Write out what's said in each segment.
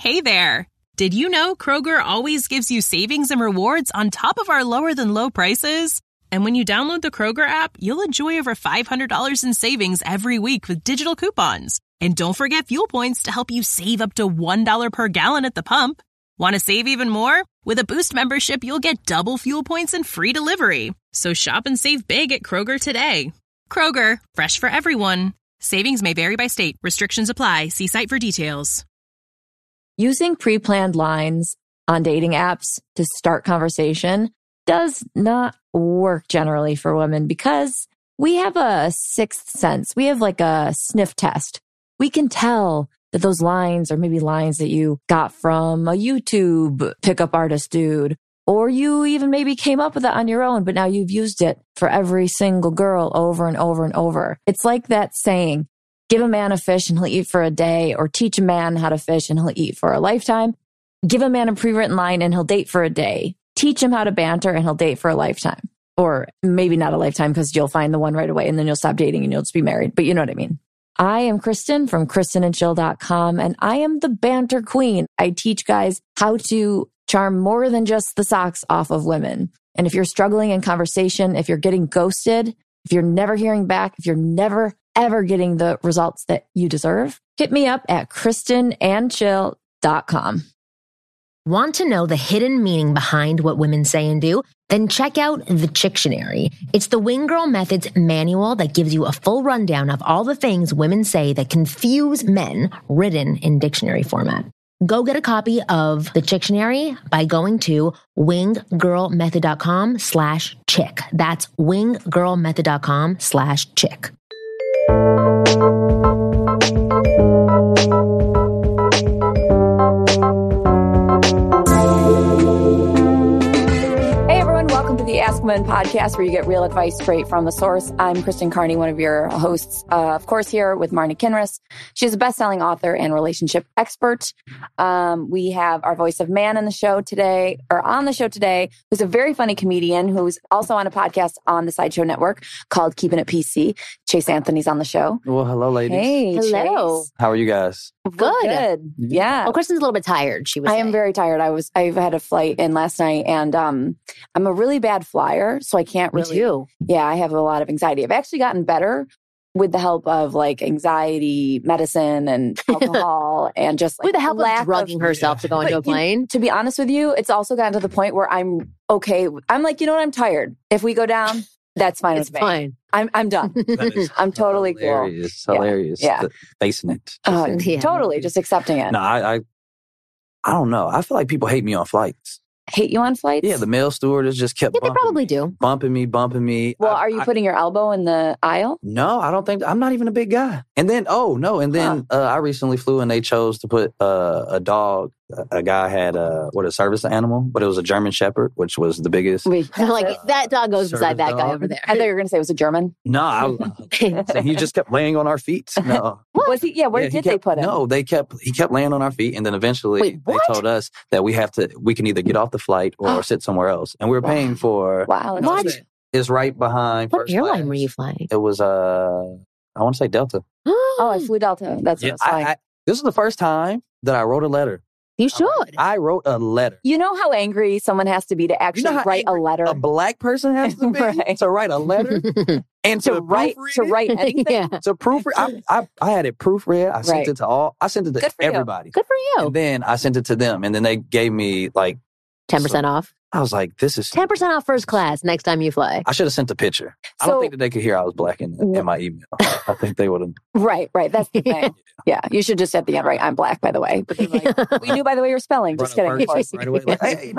Hey there! Did you know Kroger always gives you savings and rewards on top of our lower-than-low prices? And when you download the Kroger app, you'll enjoy over $500 in savings every week with digital coupons. And don't forget fuel points to help you save up to $1 per gallon at the pump. Want to save even more? With a Boost membership, you'll get double fuel points and free delivery. So shop and save big at Kroger today. Kroger, fresh for everyone. Savings may vary by state. Restrictions apply. See site for details. Using pre-planned lines on dating apps to start conversation does not work generally for women because we have a sixth sense. We have like a sniff test. We can tell that those lines are maybe lines that you got from a YouTube pickup artist dude, or you even maybe came up with it on your own, but now you've used it for every single girl over and over and over. It's like that saying, give a man a fish and he'll eat for a day, or teach a man how to fish and he'll eat for a lifetime. Give a man a pre-written line and he'll date for a day. Teach him how to banter and he'll date for a lifetime. Or maybe not a lifetime because you'll find the one right away and then you'll stop dating and you'll just be married. But you know what I mean. I am Kristen from KristenandChill.com, and I am the banter queen. I teach guys how to charm more than just the socks off of women. And if you're struggling in conversation, if you're getting ghosted, if you're never hearing back, if you're never ever getting the results that you deserve, hit me up at KristenandChill.com. Want to know the hidden meaning behind what women say and do? Then check out The Chictionary. It's the Wing Girl Method's manual that gives you a full rundown of all the things women say that confuse men, written in dictionary format. Go get a copy of The Chictionary by going to winggirlmethod.com/chick. That's winggirlmethod.com/chick. The Ask Women podcast, where you get real advice straight from the source. I'm Kristen Carney, one of your hosts, of course, here with Marni Kinrys. She's a best-selling author and relationship expert. We have our voice of man on the show today, who's a very funny comedian who's also on a podcast on the Sideshow Network called Keeping It PC. Chase Anthony's on the show. Well, hello, ladies. Hey, hello. Chase. How are you guys? Good. Yeah. Well, Kristen's a little bit tired, she was I am very tired. I've had a flight in last night, and I'm a really bad flyer, so I can't really. Me too. Yeah, I have a lot of anxiety. I've actually gotten better with the help of like anxiety medicine and alcohol and just like with the help of drugging herself to go into a plane. To be honest with you, it's also gotten to the point where I'm okay. I'm like, you know what? I'm tired. If we go down, that's fine with me. It's fine. I'm done. I'm totally hilarious, cool. Hilarious. Yeah. Facing it. Totally. Just accepting it. No, I don't know. I feel like people hate me on flights. Hate you on flights? Yeah, the mail stewardess just kept they probably do. bumping me. Well, are you putting your elbow in the aisle? No, I don't think. I'm not even a big guy. And then, I recently flew and they chose to put a dog. A guy had a service animal, but it was a German Shepherd, which was the biggest. That dog goes beside that guy over there. I thought you were going to say it was a German. No, he just kept laying on our feet. No, what? Was he? Yeah, where did they put him? No, he kept laying on our feet, and then eventually they told us that we can either get off the flight or sit somewhere else, and we were paying for. Wow, it's right behind. What airline were you flying? It was I want to say Delta. I flew Delta. That's what I was flying. This is the first time that I wrote a letter. You should. I wrote a letter. You know how angry someone has to be to actually write a letter? A black person has to be to write a letter and to write anything. Yeah. To proofread. I had it proofread. I sent it to everybody. Good for you. And then I sent it to them, and then they gave me like 10% off. I was like, this is 10% off first class next time you fly. I should have sent a picture. I don't think that they could hear I was black in my email. I think they would have. Right. That's the thing. Yeah. You should just at the end, right? I'm black, by the way. But like, we knew, by the way, your spelling. Just kidding. Of course. Right away, like, hey.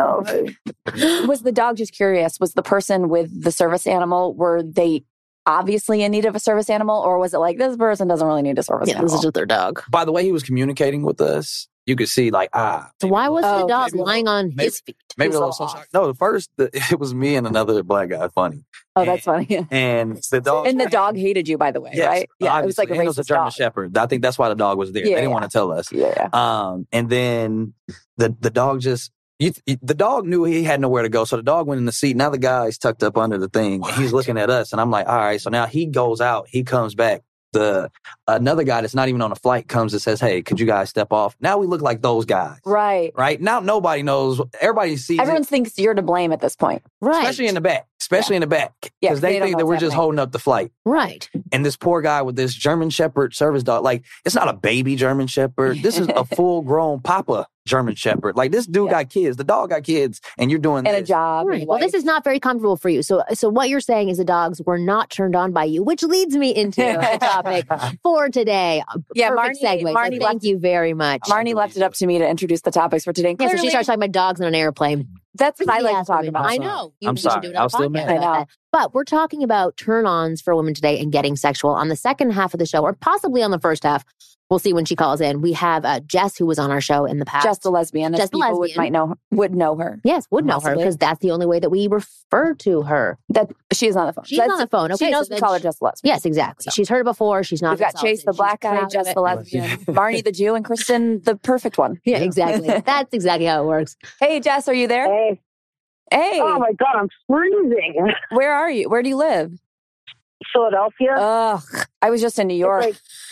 Was the dog, just curious, was the person with the service animal, were they obviously in need of a service animal? Or was it like, this person doesn't really need a service animal? This is just their dog. By the way he was communicating with us, you could see like, So why was the dog lying on his feet? Maybe a little sunshine. No, it was me and another black guy. Funny. Oh, that's funny. And the dog hated you, by the way, yes, right? Yeah, it was like a racist German German Shepherd. I think that's why the dog was there. They didn't want to tell us. Yeah. And then the dog the dog knew he had nowhere to go, so the dog went in the seat. Now the guy's tucked up under the thing. And he's looking at us, and I'm like, all right. So now he goes out. He comes back. another guy that's not even on a flight comes and says, "Hey, could you guys step off?" Now we look like those guys. Right. Now nobody knows. Everybody sees Everyone thinks you're to blame at this point. Right. Especially in the back. In the back. Because they think that we're just holding up the flight. Right. And this poor guy with this German Shepherd service dog, like, it's not a baby German Shepherd. This is a full-grown Papa German Shepherd. Like, this dude got kids. The dog got kids. And you're doing and this. A job. Right. Well, this is not very comfortable for you. So what you're saying is the dogs were not turned on by you, which leads me into the topic for today. Yeah, Perfect segue. Marnie thank you very much. Marnie left it up to me to introduce the topics for today. Yeah, so she starts talking about dogs on an airplane. That's what I like to talk about. I know. I'm sorry. I was still mad. I know. But we're talking about turn-ons for women today and getting sexual. On the second half of the show, or possibly on the first half, we'll see when she calls in. We have Jess, who was on our show in the past. Jess the lesbian. Jess the lesbian. Would know her. Yes, would know her, because that's the only way that we refer to her. That she's on the phone. She's on the phone. Okay, she knows we call her Jess the lesbian. Yes, exactly. She's heard it before. She's not. We've got Chase the black guy, Jess the lesbian, Marnie the Jew, and Kristen the perfect one. Yeah, exactly. That's exactly how it works. Hey, Jess, are you there? Hey. Oh my God, I'm freezing. Where are you? Where do you live? Philadelphia. Ugh. I was just in New York.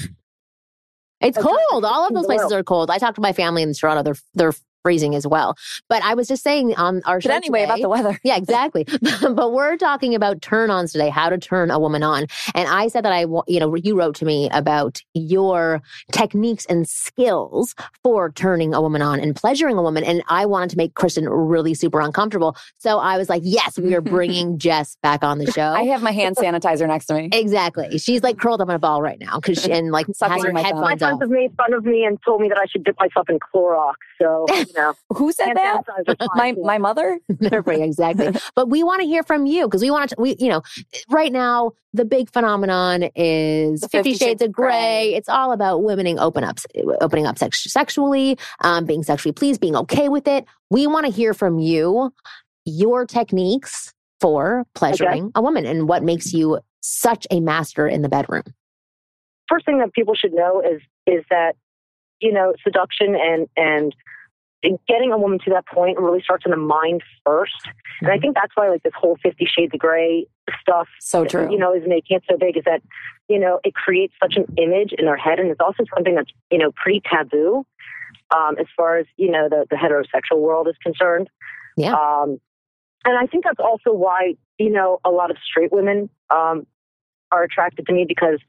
It's cold. All of those places are cold. I talked to my family in Toronto. They're freezing as well. But I was just saying on our show But anyway, today, about the weather. Yeah, exactly. But we're talking about turn-ons today, how to turn a woman on. And I said that you wrote to me about your techniques and skills for turning a woman on and pleasuring a woman. And I wanted to make Kristen really super uncomfortable. So I was like, yes, we are bringing Jess back on the show. I have my hand sanitizer next to me. Exactly. She's like curled up in a ball right now because she has her headphones My on. friends have made fun of me and told me that I should dip myself in Clorox. So, Who said that? My mother? Exactly. But we want to hear from you because we want to, right now, the big phenomenon is 50 Shades of Grey. It's all about women opening up sexually, being sexually pleased, being okay with it. We want to hear from you, your techniques for pleasuring a woman and what makes you such a master in the bedroom. First thing that people should know is that, seduction and getting a woman to that point really starts in the mind first. Mm-hmm. And I think that's why this whole 50 Shades of Grey stuff, so true, is making it so big, is that, it creates such an image in their head. And it's also something that's, pretty taboo as far as, the heterosexual world is concerned. Yeah. And I think that's also why, a lot of straight women are attracted to me because,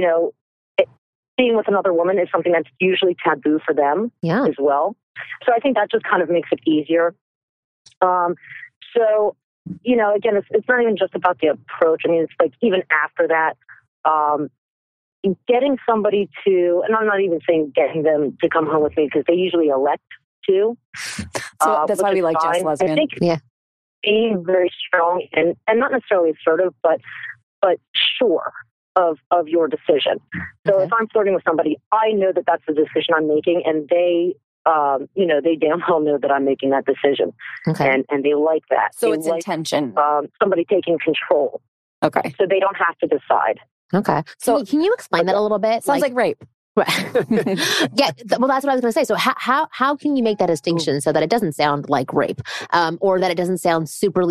being with another woman is something that's usually taboo for them as well. So I think that just kind of makes it easier. So, again, it's not even just about the approach. I mean, it's even after that, getting somebody to, and I'm not even saying getting them to come home with me because they usually elect to. So that's why we like Jess Lesbian. I think being very strong and not necessarily assertive, but sure of your decision. So if I'm flirting with somebody, I know that that's the decision I'm making, and they damn well know that I'm making that decision, and they like that. So they it's intention. Somebody taking control. Okay. So they don't have to decide. Okay. So can you explain that a little bit? Sounds like rape. Yeah. Well, that's what I was going to say. So how can you make that distinction so that it doesn't sound like rape, or that it doesn't sound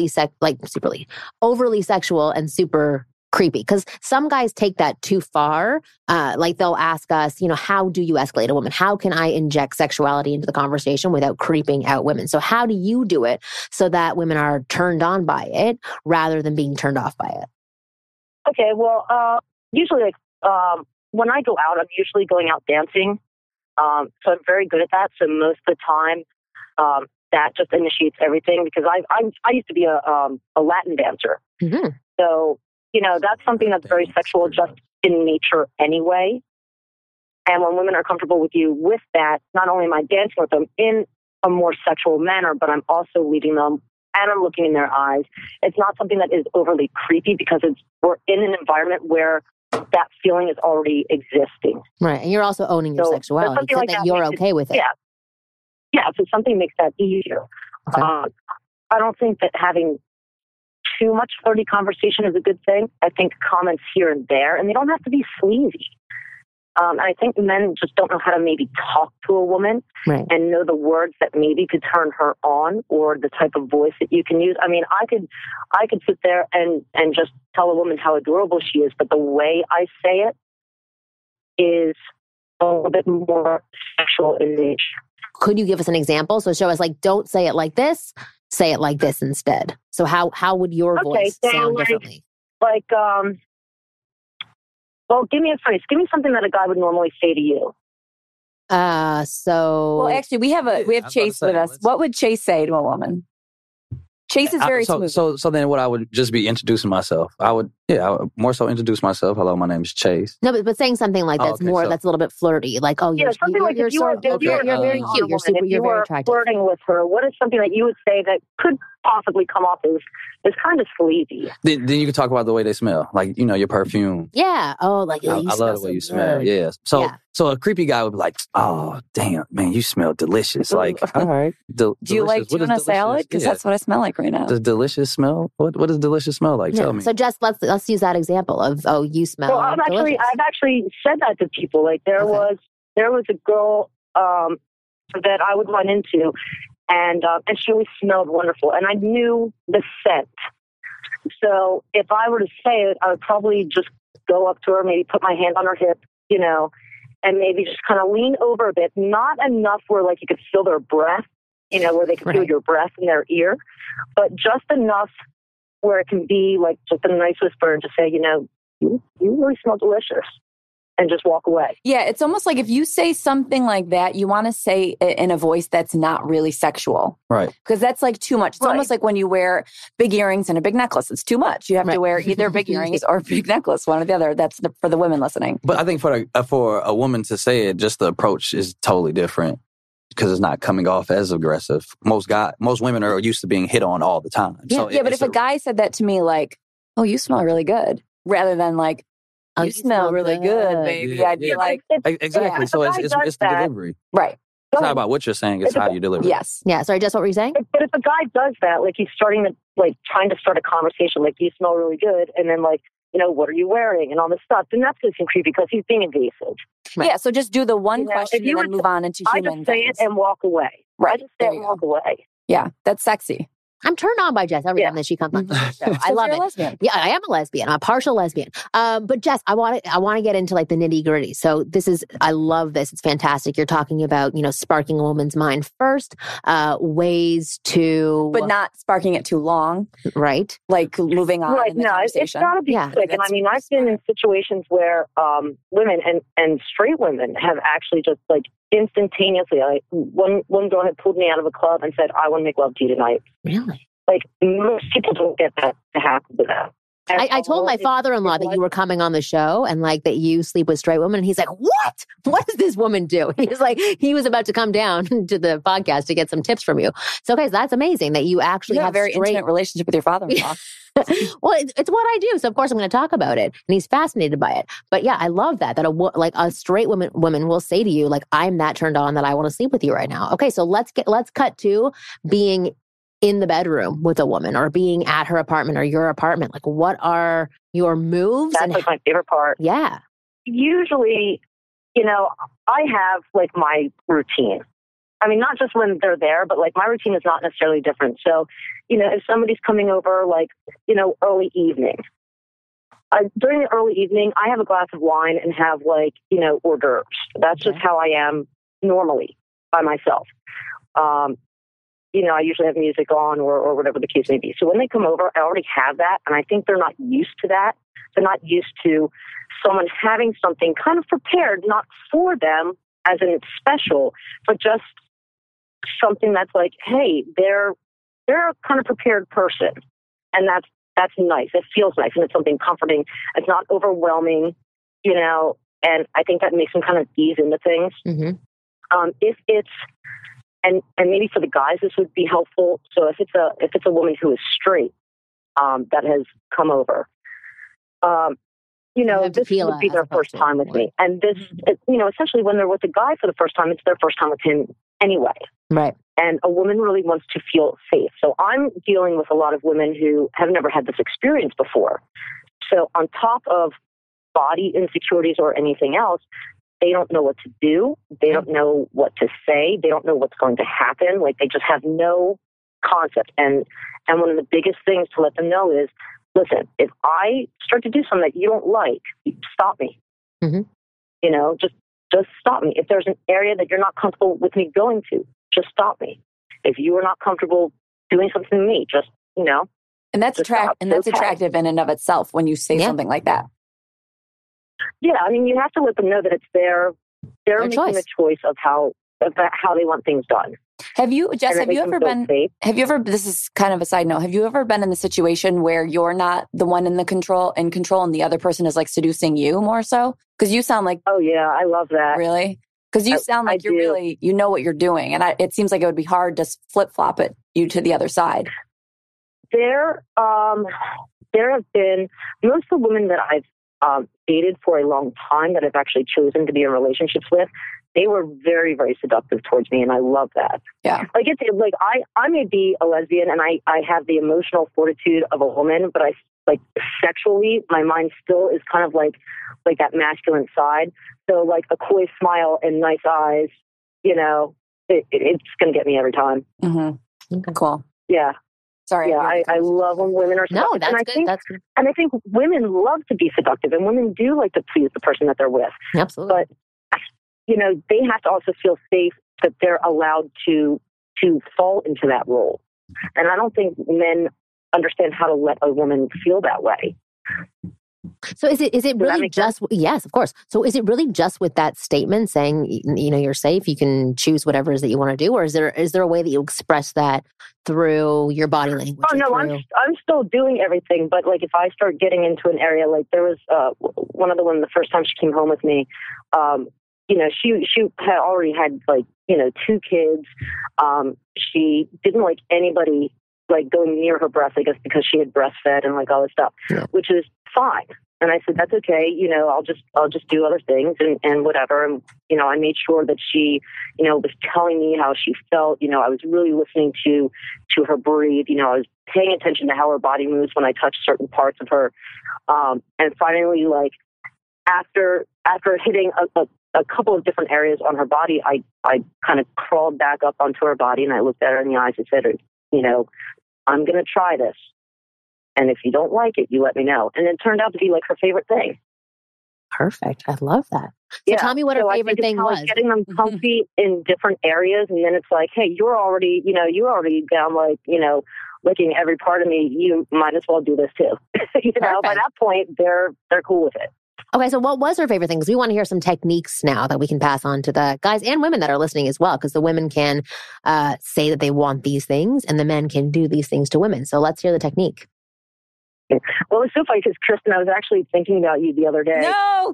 overly sexual and super creepy? Because some guys take that too far. They'll ask us, how do you escalate a woman? How can I inject sexuality into the conversation without creeping out women? So how do you do it so that women are turned on by it rather than being turned off by it? Okay. Well, usually when I go out, I'm usually going out dancing. So I'm very good at that. So most of the time, that just initiates everything because I used to be a Latin dancer. Mm-hmm. So, that's something that's very sexual just in nature anyway. And when women are comfortable with you with that, not only am I dancing with them in a more sexual manner, but I'm also leading them and I'm looking in their eyes. It's not something that is overly creepy because we're in an environment where that feeling is already existing. Right. And you're also owning your sexuality. So that you're okay with it. Yeah. Yeah. So something makes that easier. Okay. I don't think that having too much flirty conversation is a good thing. I think comments here and there, and they don't have to be sleazy. I think men just don't know how to maybe talk to a woman and know the words that maybe could turn her on or the type of voice that you can use. I mean, I could sit there and just tell a woman how adorable she is, but the way I say it is a little bit more sexual in nature. Could you give us an example? So show us, like, don't say it like this, say it like this instead. So how would your voice sound differently? Well, give me a phrase. Give me something that a guy would normally say to you. Well, actually, we have Chase with us. What would Chase say to a woman? Chase is very smooth. So then what I would just be introducing myself. I would more so introduce myself. Hello, my name is Chase. No, but saying something like that's that's a little bit flirty. Like, something like you're very cute. You're very attractive. Flirting with her, what is something that you would say that could possibly come off as kind of sleazy? Then you can talk about the way they smell. Like, your perfume. Yeah. Oh, like, I love the way you smell. Yeah. So a creepy guy would be like, oh, damn, man, you smell delicious. Like, all right. Do you like tuna salad? Because that's what I smell like right now. Does delicious smell? What does delicious smell like? Tell me. So just let's use that example of, you smell delicious. I've actually said that to people. Like there was a girl that I would run into, and she always smelled wonderful, and I knew the scent. So if I were to say it, I would probably just go up to her, maybe put my hand on her hip, and maybe just kind of lean over a bit, not enough where like you could feel their breath, where they could feel your breath in their ear, but just enough where it can be like just a nice whisper and just say, you really smell delicious, and just walk away. Yeah, it's almost like if you say something like that, you want to say it in a voice that's not really sexual. Right. Because that's like too much. It's almost like when you wear big earrings and a big necklace. It's too much. You have to wear either big earrings or a big necklace, one or the other. That's for the women listening. But I think for a woman to say it, just the approach is totally different because it's not coming off as aggressive. Most women are used to being hit on all the time. Yeah, so but if a guy said that to me like, oh, you smell really good, rather than like, oh, you smell really good, baby. I'd be like... Exactly. Yeah. So it's the delivery. Right. It's not about what you're saying, it's how you deliver. Yes. Yeah. Sorry, just what were you saying? But if a guy does that, like he's trying to start a conversation, like you smell really good, and then like, what are you wearing and all this stuff, then that's just creepy because he's being invasive. Right. Yeah, so just do the one question and then move on into human I just say it and walk away. Right. I just say it and walk away. Yeah, that's sexy. I'm turned on by Jess every time that she comes on the show. I love it. Lesbian. Yeah, I am a lesbian. I'm a partial lesbian. But Jess, I want to get into like the nitty gritty. So I love this. It's fantastic. You're talking about, sparking a woman's mind first, ways to... But not sparking it too long. Right. Like moving on. Right. No, it's got to be quick. And I mean, I've been in situations where women and straight women have actually just like instantaneously, like one girl had pulled me out of a club and said, I want to make love to you tonight. Really? Like most people don't get that to happen to them. I told my father-in-law that you were coming on the show and like that you sleep with straight women. And he's like, what? What does this woman do? He's like, he was about to come down to the podcast to get some tips from you. So guys, that's amazing that you actually have a very intimate relationship with your father-in-law. Well, it's what I do. So of course I'm going to talk about it. And he's fascinated by it. But yeah, I love that a straight woman will say to you, like, I'm that turned on that I want to sleep with you right now. Okay. So let's cut to being in the bedroom with a woman or being at her apartment or your apartment. Like, what are your moves? That's like my favorite part. Yeah. Usually, I have like my routine. I mean, not just when they're there, but like my routine is not necessarily different. So, if somebody's coming over, like, early evening, during the early evening, I have a glass of wine and have like, hors d'oeuvres. That's just how I am normally by myself. I usually have music on or whatever the case may be. So when they come over, I already have that. And I think they're not used to that. They're not used to someone having something kind of prepared, not for them as in it's special, but just something that's like, hey, they're a kind of prepared person. And that's nice. It feels nice. And it's something comforting. It's not overwhelming, and I think that makes them kind of ease into things. Mm-hmm. If it's, and maybe for the guys, this would be helpful. So if it's a woman who is straight, that has come over, this would be their first time with me. And this, essentially when they're with a guy for the first time, it's their first time with him anyway. Right. And a woman really wants to feel safe. So I'm dealing with a lot of women who have never had this experience before. So on top of body insecurities or anything else, they don't know what to do. They don't know what to say. They don't know what's going to happen. Like they just have no concept. And one of the biggest things to let them know is, listen, if I start to do something that you don't like, stop me. Mm-hmm. Just stop me. If there's an area that you're not comfortable with me going to, just stop me. If you are not comfortable doing something to me, just, And that's attractive in and of itself when you say something like that. Yeah, I mean, you have to let them know that it's they're making the choice of how they want things done. Have you, Jess, this is kind of a side note, have you ever been in the situation where you're not the one in control and the other person is like seducing you more so? Because you sound like... Oh, yeah, I love that. Really? Because you sound like you know what you're doing. And it seems like it would be hard to flip-flop you to the other side. There have been, most of the women that I've dated for a long time that I've actually chosen to be in relationships with, they were very, very seductive towards me, and I love that. Yeah. I may be a lesbian, and I have the emotional fortitude of a woman, but sexually, my mind still is kind of like that masculine side. So like a coy smile and nice eyes, it's going to get me every time. Mm-hmm. Okay. Cool. Yeah. Sorry. Yeah, I love when women are seductive. No, that's good. That's good. And I think women love to be seductive, and women do like to please the person that they're with. Absolutely. But they have to also feel safe that they're allowed to fall into that role. And I don't think men understand how to let a woman feel that way. So is it really just, yes, of course. So is it really just with that statement saying, you're safe, you can choose whatever it is that you want to do? Or is there a way that you express that through your body language? Oh, no, I'm still doing everything. But like if I start getting into an area, like there was one of the women, the first time she came home with me, she had already had 2 kids. She didn't like anybody going near her breast, I guess, because she had breastfed and all this stuff, which is fine. And I said, that's okay. I'll just do other things and whatever. And, I made sure that she, was telling me how she felt. I was really listening to her breathe. I was paying attention to how her body moves when I touched certain parts of her. And finally, after hitting a couple of different areas on her body, I kind of crawled back up onto her body and I looked at her in the eyes and said, I'm going to try this. And if you don't like it, you let me know. And it turned out to be her favorite thing. Perfect. I love that. So tell me what her favorite thing was. Getting them comfy in different areas. And then it's like, hey, you're already down licking every part of me. You might as well do this too. By that point, they're cool with it. Okay, so what was her favorite thing? Because we want to hear some techniques now that we can pass on to the guys and women that are listening as well, because the women can say that they want these things and the men can do these things to women. So let's hear the technique. Well, it's so funny because, Kristen, I was actually thinking about you the other day. No!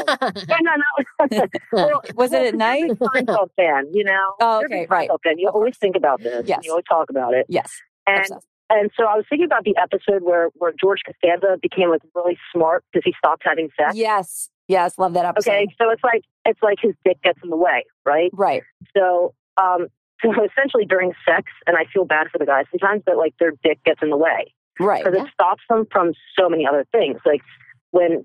No. Was it at night? You're a big Seinfeld fan, Oh, okay, right. Fan. You always think about this. Yes. You always talk about it. Yes. And so I was thinking about the episode where George Costanza became really smart because he stopped having sex. Yes, love that episode. Okay, so it's like his dick gets in the way, right? Right. So essentially during sex, and I feel bad for the guys sometimes, but their dick gets in the way, right? Because it stops them from so many other things. Like when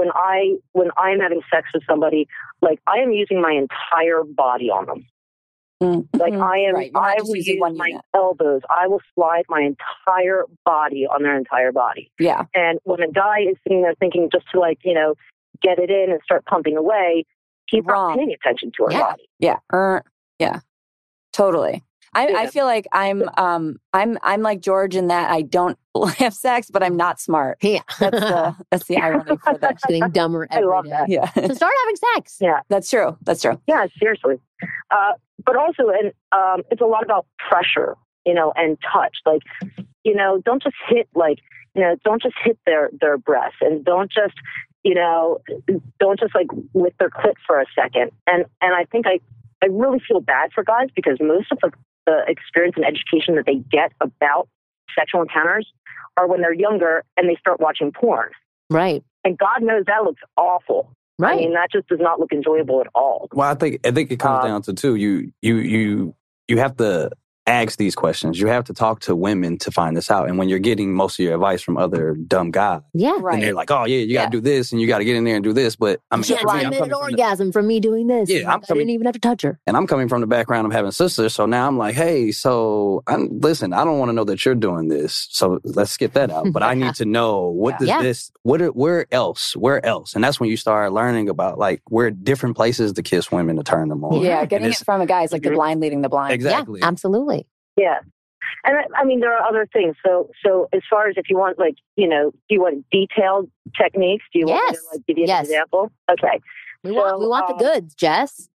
I'm having sex with somebody, I am using my entire body on them. Mm-hmm. I will use my elbows. I will slide my entire body on their entire body. Yeah. And when a guy is sitting there thinking just to get it in and start pumping away, he's not paying attention to her body. Yeah. Yeah. Totally. I feel like I'm like George in that I don't have sex, but I'm not smart. Yeah. That's the irony for that. Getting dumber every day. That. Yeah. So start having sex. Yeah. That's true. Yeah, seriously. But also, it's a lot about pressure, and touch. Don't just hit don't just hit their breasts, and don't just lick their clit for a second. And I think I really feel bad for guys because most of the experience and education that they get about sexual encounters are when they're younger and they start watching porn. Right. And God knows that looks awful. Right. I mean, that just does not look enjoyable at all. Well, I think it comes down to too. You have to ask these questions. You have to talk to women to find this out. And when you're getting most of your advice from other dumb guys, right. And they're like, oh, yeah, you got to do this and you got to get in there and do this. But I mean, I'm an orgasm from me doing this. Yeah, I didn't even have to touch her. And I'm coming from the background of having sisters. So now I'm like, hey, so listen, I don't want to know that you're doing this. So let's skip that out. But I need to know where else? And that's when you start learning about like where different places to kiss women to turn them on. Yeah, getting it from a guy is like the blind leading the blind. Exactly. Yeah, absolutely. Yeah. And I mean, there are other things. So as far as if you want, like, you know, do you want detailed techniques? Do you want me to like give you an example? Okay. We want the goods, Jess.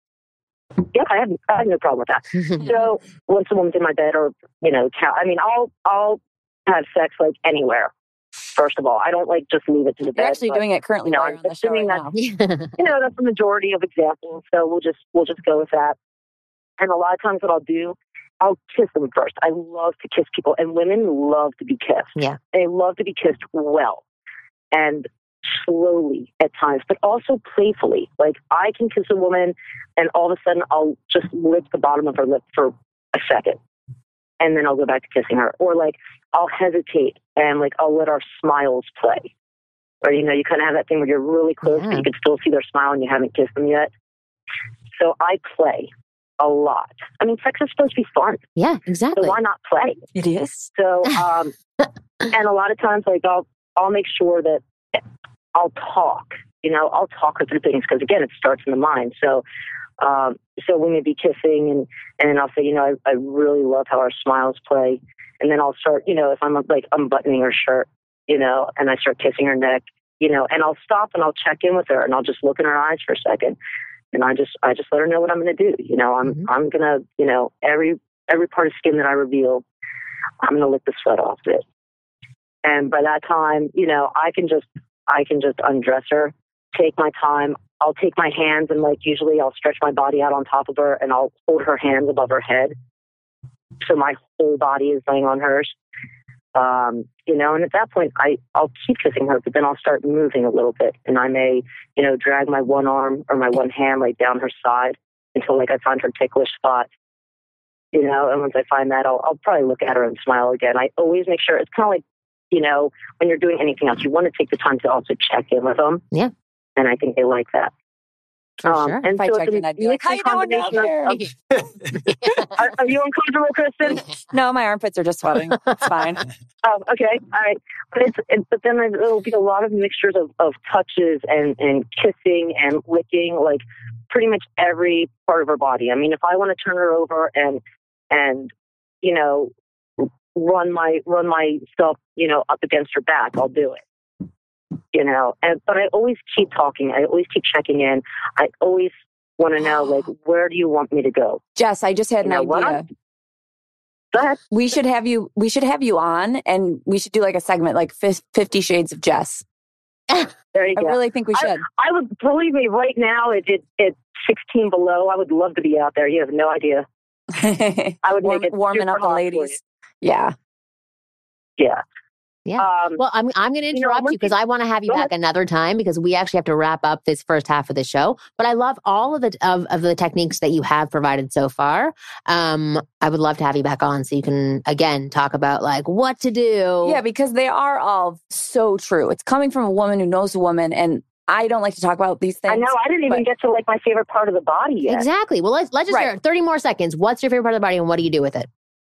Yeah, I have no problem with that. So once a woman's in my bed or, you know, I mean, I'll have sex like anywhere. First of all, I don't like just leave it to the bed. You're actually doing it currently. You know, I'm assuming that, you know, that's the majority of examples. So we'll just go with that. And a lot of times what I'll do, I'll kiss them first. I love to kiss people, and women love to be kissed. Yeah. They love to be kissed well and slowly at times, but also playfully. Like I can kiss a woman and all of a sudden I'll just lick the bottom of her lip for a second and then I'll go back to kissing her. Or like I'll hesitate and like I'll let our smiles play. Or, you know, you kind of have that thing where you're really close, but you can still see their smile and you haven't kissed them yet. So I play a lot. I mean, sex is supposed to be fun. Yeah, exactly. So why not play? It is. So, and a lot of times, like I'll make sure that I'll talk. You know, I'll talk her through things because again, it starts in the mind. So, so we may be kissing, and I'll say, you know, I really love how our smiles play, and then I'll start, you know, if I'm like unbuttoning her shirt, you know, and I start kissing her neck, you know, and I'll stop and I'll check in with her and I'll just look in her eyes for a second. And I just let her know what I'm going to do. You know, I'm going to, you know, every part of skin that I reveal, I'm going to lick the sweat off it. And by that time, you know, I can just undress her, take my time. I'll take my hands and like usually I'll stretch my body out on top of her and I'll hold her hands above her head. So my whole body is laying on hers. You know, and at that point, I'll keep kissing her, but then I'll start moving a little bit. And I may, you know, drag my one arm or my one hand like down her side until like I find her ticklish spot, you know, and once I find that, I'll probably look at her and smile again. I always make sure it's kind of like, you know, when you're doing anything else, you want to take the time to also check in with them. Yeah. And I think they like that. Sure. And if I checked in, I'd be like, how you doing out there? Are you uncomfortable, Kristen? No, my armpits are just sweating. It's fine. Oh, okay. All right. But then it'll be a lot of mixtures of touches and kissing and licking, like pretty much every part of her body. I mean, if I want to turn her over and you know, run myself, you know, up against her back, I'll do it. You know, but I always keep talking. I always keep checking in. I always want to know, like, where do you want me to go? Jess, I just had an idea. Go ahead. We should have you on, and we should do like a segment, like 50 Shades of Jess. There you go. I really think we should. I would, believe me, right now it's 16 below. I would love to be out there. You have no idea. I would make it warming up the ladies. Yeah. Yeah. Yeah. Well, I'm going to interrupt you because I want to have you back another time because we actually have to wrap up this first half of the show. But I love all of the techniques that you have provided so far. I would love to have you back on so you can again talk about like what to do. Yeah, because they are all so true. It's coming from a woman who knows a woman, and I don't like to talk about these things. I know. I didn't even get to like my favorite part of the body yet. Exactly. Well, let's just hear 30 more seconds. What's your favorite part of the body, and what do you do with it?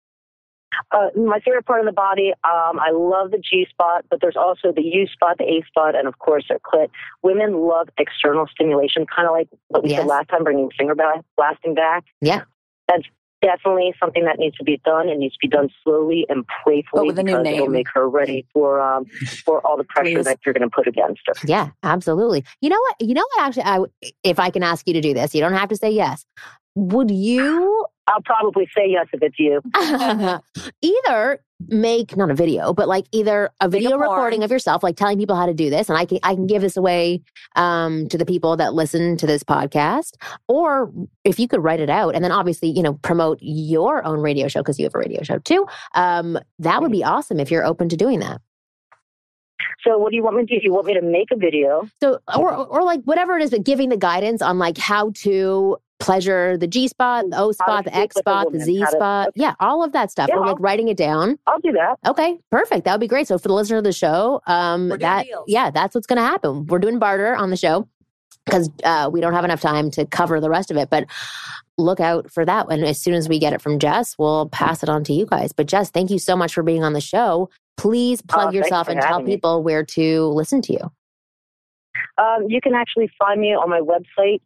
My favorite part of the body, I love the G spot, but there's also the U spot, the A spot, and of course their clit. Women love external stimulation, kind of like what we said last time, bringing finger blasting back. Yeah. That's definitely something that needs to be done. It needs to be done slowly and playfully with a new name. It'll make her ready for all the pressure that you're going to put against her. Yeah, absolutely. You know what? Actually, if I can ask you to do this, you don't have to say yes. Would you? I'll probably say yes if it's you. Either make, not a video, but like either a video recording of yourself, like telling people how to do this. And I can give this away to the people that listen to this podcast. Or if you could write it out and then obviously, you know, promote your own radio show because you have a radio show too. That would be awesome if you're open to doing that. So what do you want me to do? You want me to make a video? So, or like whatever it is, but giving the guidance on like how to pleasure the G spot, the O spot, the X spot, the Z spot. Yeah, all of that stuff. Yeah, or like writing it down. I'll do that. Okay, perfect. That would be great. So for the listener of the show, that's what's going to happen. We're doing barter on the show because we don't have enough time to cover the rest of it. But look out for that. And as soon as we get it from Jess, we'll pass it on to you guys. But Jess, thank you so much for being on the show. Please plug yourself and tell people where to listen to you. You can actually find me on my website,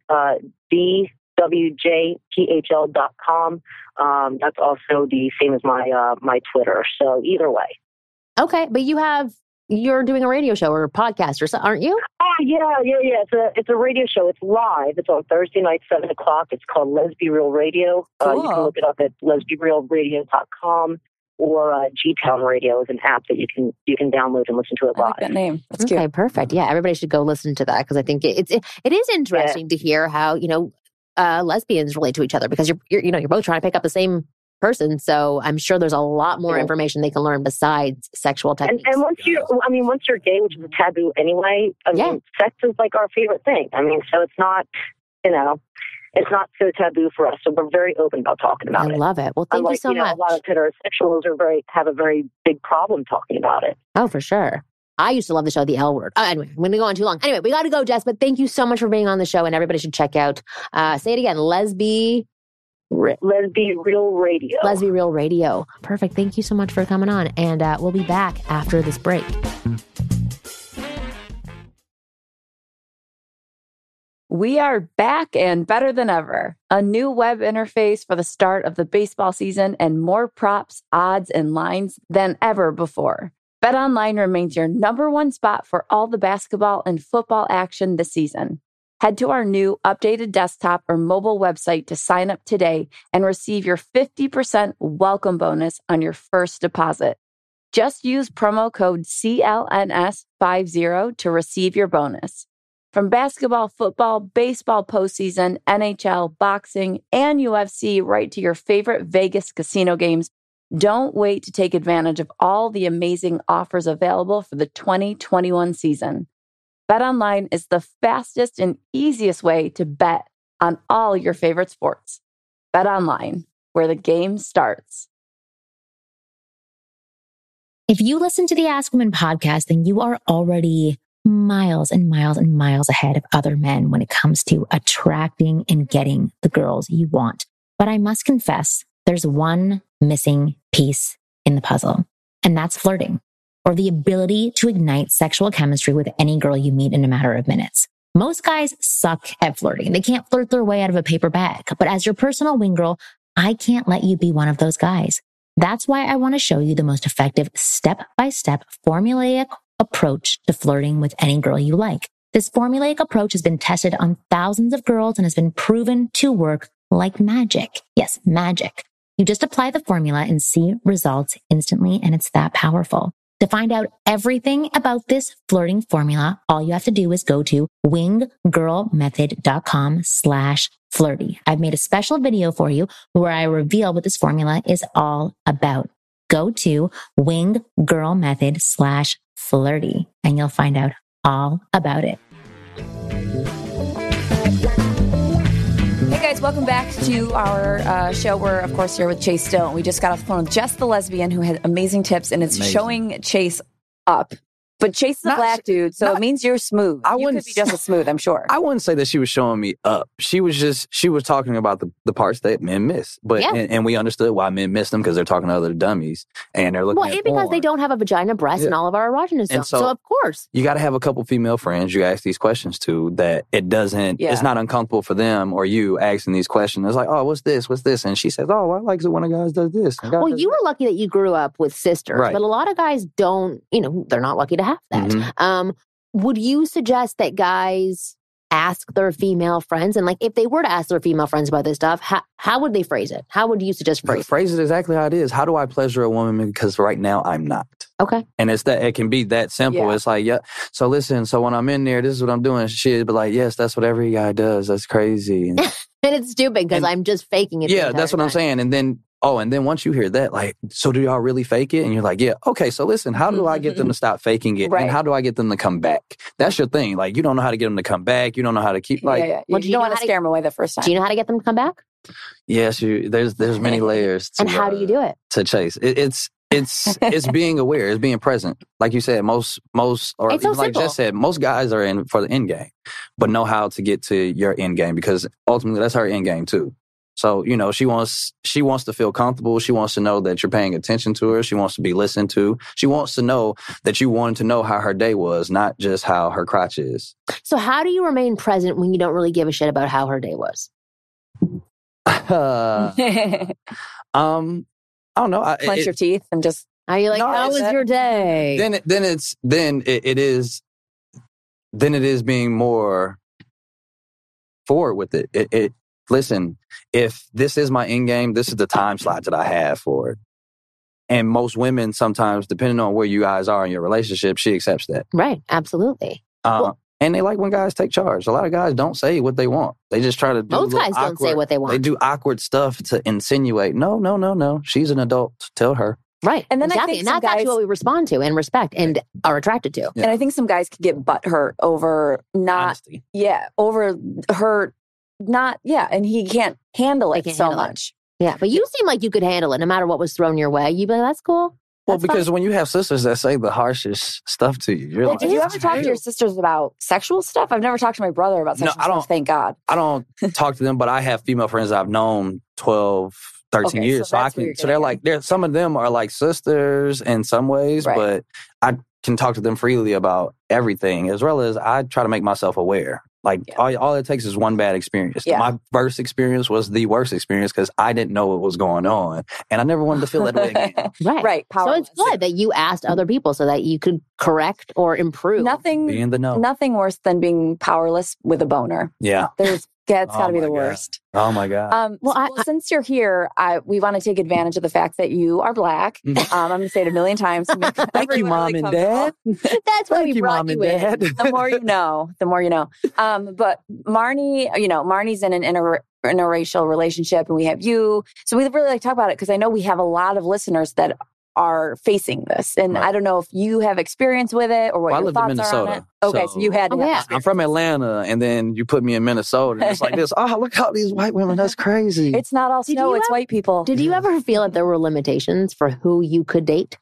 dwjphl.com. That's also the same as my Twitter. So either way. Okay, but you're doing a radio show or a podcast or something, aren't you? Oh, yeah. It's a radio show. It's live. It's on Thursday night, 7:00. It's called Lesbi Real Radio. Cool. You can look it up at lesbirealradio.com. Or G-Town Radio is an app that you can download and listen to it live. I like that name. That's okay, cute. Perfect. Yeah, everybody should go listen to that because I think it is interesting to hear how lesbians relate to each other because you're both trying to pick up the same person. So I'm sure there's a lot more information they can learn besides sexual techniques. And once you're gay, which is a taboo anyway. I mean, sex is like our favorite thing. I mean, so it's not It's not so taboo for us, so we're very open about talking about it. I love it. Well, thank you so much. A lot of heterosexuals have a very big problem talking about it. Oh, for sure. I used to love the show, The L Word. Anyway, I'm going to go on too long. Anyway, we got to go, Jess, but thank you so much for being on the show, and everybody should check out, say it again, Lesbi Real Radio. Lesbi Real Radio. Perfect. Thank you so much for coming on, and we'll be back after this break. We are back and better than ever. A new web interface for the start of the baseball season and more props, odds, and lines than ever before. BetOnline remains your number one spot for all the basketball and football action this season. Head to our new updated desktop or mobile website to sign up today and receive your 50% welcome bonus on your first deposit. Just use promo code CLNS50 to receive your bonus. From basketball, football, baseball postseason, NHL, boxing, and UFC, right to your favorite Vegas casino games, don't wait to take advantage of all the amazing offers available for the 2021 season. BetOnline is the fastest and easiest way to bet on all your favorite sports. BetOnline, where the game starts. If you listen to the Ask Women podcast, then you are already miles and miles and miles ahead of other men when it comes to attracting and getting the girls you want. But I must confess, there's one missing piece in the puzzle, and that's flirting, or the ability to ignite sexual chemistry with any girl you meet in a matter of minutes. Most guys suck at flirting. They can't flirt their way out of a paper bag. But as your personal wing girl, I can't let you be one of those guys. That's why I want to show you the most effective step-by-step formulaic approach to flirting with any girl you like. This formulaic approach has been tested on thousands of girls and has been proven to work like magic. Yes, magic. You just apply the formula and see results instantly, and it's that powerful. To find out everything about this flirting formula, all you have to do is go to winggirlmethod.com/flirty. I've made a special video for you where I reveal what this formula is all about. Go to winggirlmethod/flirty and you'll find out all about it. Hey guys, welcome back to our show. We're, of course, here with Chase Stone. We just got off the phone with Jess the lesbian who had amazing tips, and it's showing Chase up. But Chase is a black dude, so it means you're smooth. You could be just as smooth, I'm sure. I wouldn't say that she was showing me up. She was talking about the parts that men miss. But and we understood why men miss them because they're talking to other dummies and they're looking at because porn. they don't have a vagina, breast, and all of our erogenous zones. So of course. You got to have a couple female friends you ask these questions to that it doesn't, it's not uncomfortable for them or you asking these questions. It's like, oh, what's this? What's this? And she says, oh, I like it when a guy does this. Well, you were lucky that you grew up with sisters, but a lot of guys don't, they're not lucky to have that. Mm-hmm. Would you suggest that guys ask their female friends? And like, if they were to ask their female friends about this stuff, how would they phrase it? How would you suggest phrase it? Phrase it exactly how it is. How do I pleasure a woman? Because right now I'm not. Okay. And it can be that simple. Yeah. It's like, so listen, so when I'm in there, this is what I'm doing. She'd be like, yes, that's what every guy does. That's crazy. And it's stupid because I'm just faking it. Yeah, that's what I'm saying. And then Oh, and then once you hear that, like, so do y'all really fake it? And you're like, yeah, okay, so listen, how do I get them to stop faking it? Right. And how do I get them to come back? That's your thing. Like, you don't know how to get them to come back. You don't know how to keep, like... Yeah. You don't want to scare them away the first time. Do you know how to get them to come back? Yes, there's many layers to... And how do you do it? To chase. It's being aware. It's being present. Like you said, most or it's so like Jess said, most guys are in for the end game, but know how to get to your end game because ultimately that's her end game too. So, you know, she wants to feel comfortable. She wants to know that you're paying attention to her. She wants to be listened to. She wants to know that you wanted to know how her day was, not just how her crotch is. So how do you remain present when you don't really give a shit about how her day was? I don't know. Clench your teeth and just... Are you like, how was your day? Then it is being more forward with it. Listen, if this is my end game, this is the time slot that I have for it. And most women sometimes, depending on where you guys are in your relationship, she accepts that. Right. Absolutely. And they like when guys take charge. A lot of guys don't say what they want. They just try to do most guys don't say what they want. They do awkward stuff to insinuate. No. She's an adult. Tell her. Right. And then exactly. I think and that's actually what we respond to and respect and are attracted to. Yeah. And I think some guys could get butthurt over honesty. Over her not, and he can't handle it so much. Yeah, but you seem like you could handle it no matter what was thrown your way. You'd be like, that's cool. Well, because when you have sisters that say the harshest stuff to you, you're like, did you ever talk to your sisters about sexual stuff? I've never talked to my brother about sexual stuff, thank God. I don't talk to them, but I have female friends I've known 12, 13 years. So they're like, some of them are like sisters in some ways, but I can talk to them freely about everything, as well as I try to make myself aware. Like, all it takes is one bad experience. Yeah. My first experience was the worst experience because I didn't know what was going on. And I never wanted to feel that way again. Right. Powerless. So it's good that you asked other people so that you could correct or improve. Be in the know. Nothing worse than being powerless with a boner. Yeah. That's got to be the worst. Oh, my God. Since you're here, we want to take advantage of the fact that you are Black. I'm going to say it a million times. Thank you, Mom and Dad. That's why we brought you in. The more you know. But Marnie's in an interracial relationship, and we have you. So we really like to talk about it because I know we have a lot of listeners that are facing this. And I don't know if you have experience with it or what your thoughts are on it. Okay, so you had to have I'm from Atlanta, and then you put me in Minnesota, and it's like this, look how these white women, that's crazy. It's not all snow, it's white people. Did you ever feel that there were limitations for who you could date?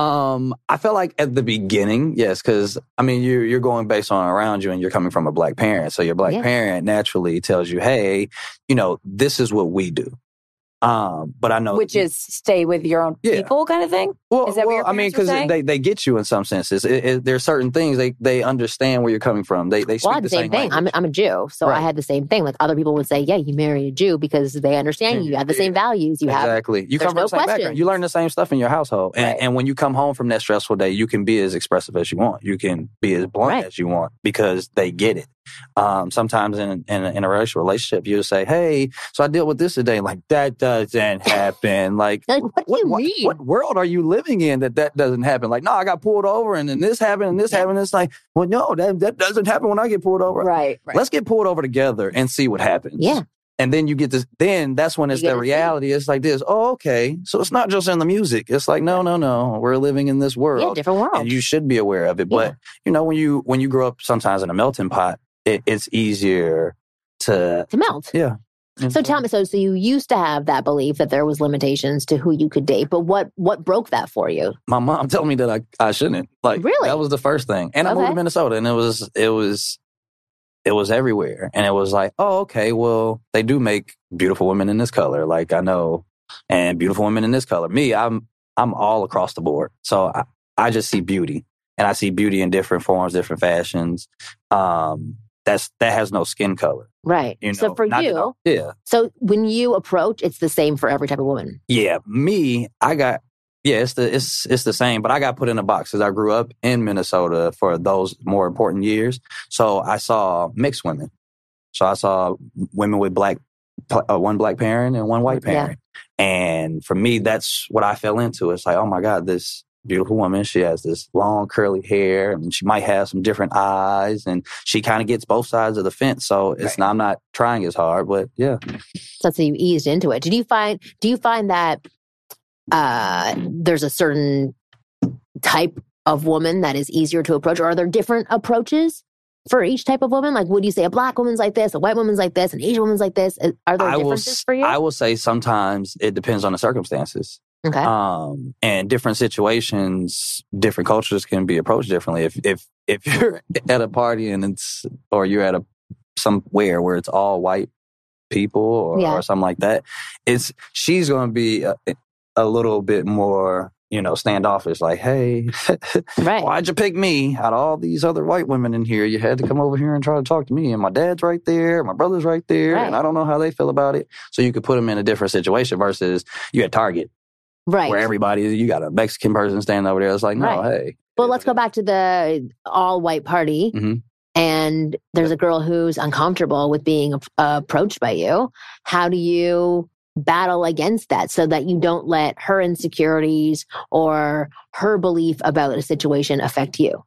I felt like at the beginning, yes, because, I mean, you're going based on around you, and you're coming from a Black parent. So your Black parent naturally tells you, hey, this is what we do. But I know, which is stay with your own people, kind of thing. Well, is that what your because they get you in some senses. There's certain things they understand where you're coming from. They speak the same thing. I'm a Jew, so I had the same thing. Like other people would say, yeah, you marry a Jew because they understand you have the same values. You have exactly. You come from the same background. You learn the same stuff in your household, and when you come home from that stressful day, you can be as expressive as you want. You can be as blunt as you want because they get it. Sometimes in a relationship, you'll say, hey, so I dealt with this today. Like, that doesn't happen. Like what do you mean? What world are you living in that doesn't happen? Like, no, I got pulled over and then this happened and this happened. It's like, well, no, that doesn't happen when I get pulled over. Right. Let's get pulled over together and see what happens. Yeah. And then you get this, then that's when it's the reality. It's like this, okay, so it's not just in the music. It's like, no. We're living in this world. Yeah, different world. And you should be aware of it. But, when you grow up sometimes in a melting pot, it's easier to melt. Yeah. So tell me, so you used to have that belief that there was limitations to who you could date, but what broke that for you? My mom told me that I shouldn't. Like, really? That was the first thing. And I moved to Minnesota, and it was everywhere. And it was like, oh, okay, well, they do make beautiful women in this color. Like, I know, and beautiful women in this color. Me, I'm all across the board. So I just see beauty, and I see beauty in different forms, different fashions. That has no skin color. Right. So for you, so when you approach, it's the same for every type of woman. Yeah. Me, it's the same, but I got put in a box because I grew up in Minnesota for those more important years. So I saw mixed women. So I saw women with one Black parent and one white parent. Yeah. And for me, that's what I fell into. It's like, oh my God, this beautiful woman. She has this long curly hair, and she might have some different eyes, and she kind of gets both sides of the fence. So it's not, I'm not trying as hard, but yeah. So you eased into it. Do you find that there's a certain type of woman that is easier to approach, or are there different approaches for each type of woman? Like, would you say a black woman's like this, a white woman's like this, an Asian woman's like this? Are there differences for you? I will say sometimes it depends on the circumstances. Okay. And different situations, different cultures can be approached differently. If you're at a party and or you're at somewhere where it's all white people or something like that, she's going to be a little bit more, standoffish. Like, hey, why'd you pick me out of all these other white women in here? You had to come over here and try to talk to me, and my dad's right there, my brother's right there, and I don't know how they feel about it. So you could put them in a different situation versus you at Target. Right. Where you got a Mexican person standing over there. It's like, no, hey. Well, let's go back to the all-white party. Mm-hmm. And there's a girl who's uncomfortable with being approached by you. How do you battle against that so that you don't let her insecurities or her belief about a situation affect you?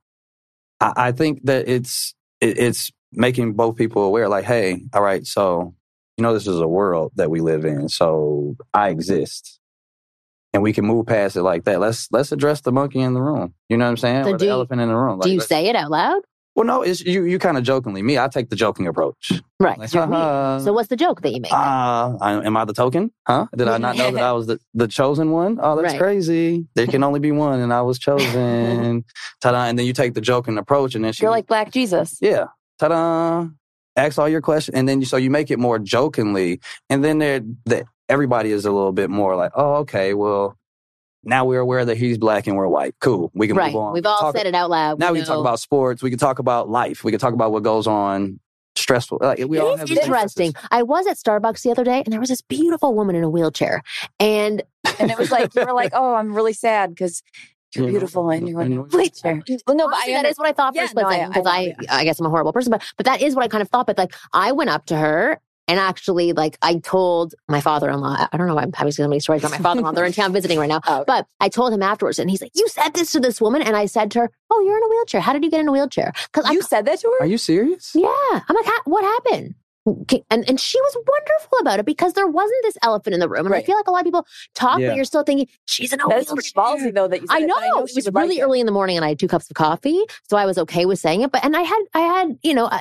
I think that it's making both people aware, like, hey, all right, so, this is a world that we live in. So I exist. And we can move past it like that. Let's address the monkey in the room. You know what I'm saying? So or the elephant in the room. Do you say it out loud? Well, no, it's you kind of jokingly. Me, I take the joking approach. Right. Like, so what's the joke that you make? Am I the token? Huh? Did I not know that I was the chosen one? Oh, that's crazy. There can only be one, and I was chosen. Ta-da. And then you take the joking approach, and then you're like Black Jesus. Yeah. Ta-da. Ask all your questions, and then you make it more jokingly, and then everybody is a little bit more like, oh, okay, well, now we're aware that he's black and we're white. Cool. We can move on. We've all said it out loud. Now we can talk about sports. We can talk about life. We can talk about what goes on. Stressful. It's interesting. I was at Starbucks the other day, and there was this beautiful woman in a wheelchair. And it was like, you were like, oh, I'm really sad because you're beautiful and you're in a wheelchair. Well, no, but that is what I thought first. Because I guess I'm a horrible person, but that is what I kind of thought. But like, I went up to her. And actually, I told my father-in-law, I don't know why I'm having so many stories about my father-in-law. They're in town visiting right now. But I told him afterwards, and he's like, you said this to this woman? And I said to her, oh, you're in a wheelchair. How did you get in a wheelchair? You said that to her? Are you serious? Yeah. I'm like, what happened? And she was wonderful about it because there wasn't this elephant in the room. And I feel like a lot of people talk, but you're still thinking, she's in a wheelchair. That's pretty ballsy, though, that you said I know. It was really early in the morning, and I had 2 cups of coffee. So I was okay with saying it. And I had,